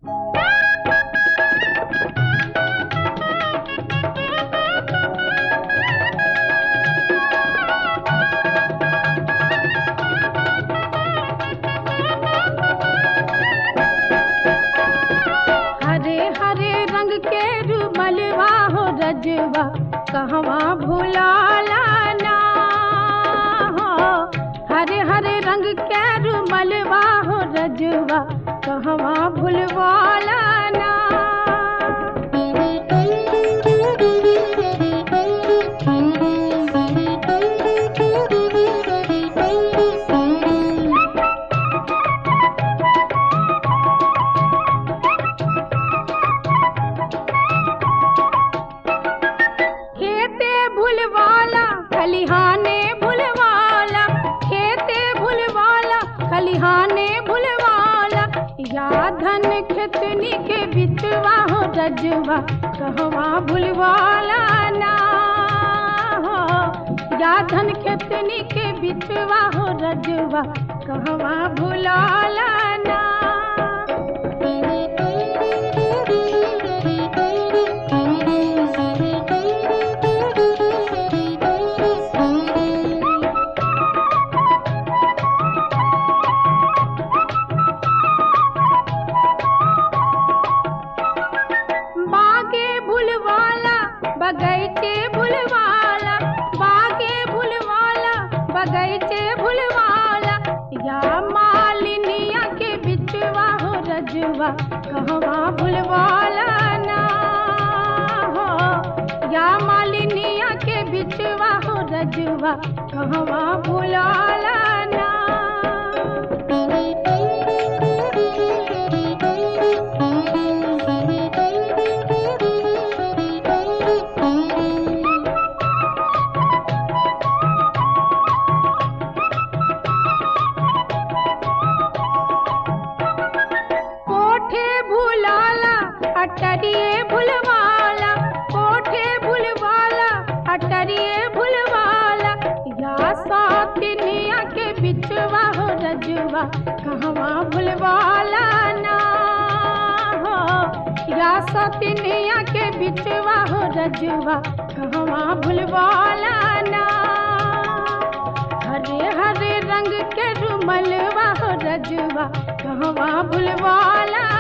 हरे हरे रंग के रुमलवा हो रजवा कहवा भुलाला ना हो। हरे हरे रंग के रुमलवा हो रजवा कहवा भुलवाला ना। खेते भुलवाला खलिहाने भुलवाला, खेते भुलवाला खलिहाने भुलवाला। या धन खेतनी के बिचवा हो रजवा कहवा भुलवाला ना हो। या धन खेतनी के बिचवा हो रजवा कहवा भुलाला ना। बागे भुलवाला बगैचे भुलवाला, बागे भुलवाला बगैचे भुलवाला। या मालिनिया के बिचवा हो रजवा कहवा भुलवाला ना हो। या मालिनिया के बिचवा हो रजवा कहवा भुलाला ना। कोठे भुलाला अटरिए भुलवाला, कोठे भुलवाला अटरिए भुलवाला। या सातिनिया के बिचवा हो रजवा कहवा भुलवाला ना हो। या सातिनिया के बिचवा हो रजवा कहवा भुलवाला ना। हरे हरे रंग के रुमलवा हो रजवा कहवा भुलवाला